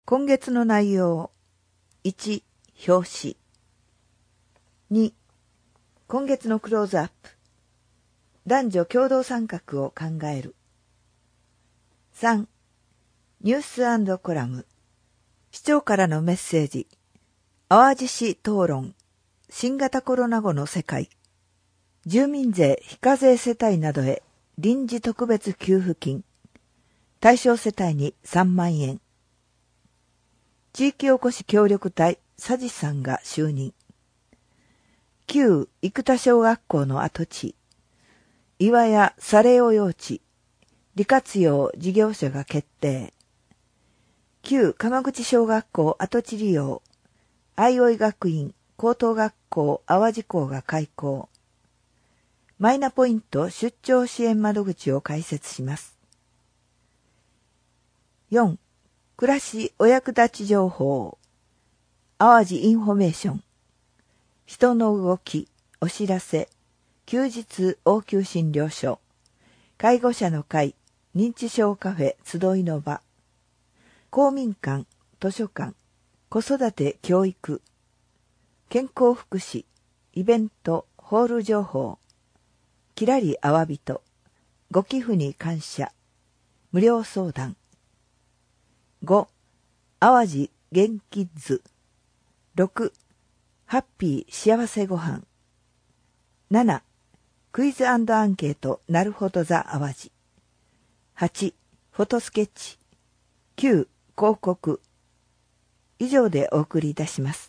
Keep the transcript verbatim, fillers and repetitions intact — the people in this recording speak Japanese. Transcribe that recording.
今月の内容。いち、表紙。に、今月のクローズアップ。男女共同参画を考える。さん、ニュース&コラム。市長からのメッセージ。淡路市討論。新型コロナ後の世界。住民税非課税世帯などへ臨時特別給付金。対象世帯にさんまんえん。地域おこし協力隊佐治さんが就任。旧生田小学校の跡地。岩屋サレオ用地。利活用事業者が決定。旧鎌口小学校跡地利用。相生学院高等学校淡路校が開校。マイナポイント出張支援窓口を開設します。よん、暮らしお役立ち情報。淡路インフォメーション。人の動き、お知らせ、休日応急診療所。介護者の会、認知症カフェ集いの場。公民館、図書館、子育て教育。健康福祉、イベント、ホール情報。きらりあわびと、ご寄付に感謝。無料相談。ご、淡路元気図。ろく、ハッピー幸せごはん。なな、クイズ&アンケートなるほどザ淡路。はち、フォトスケッチ。きゅう、広告。以上でお送りいたします。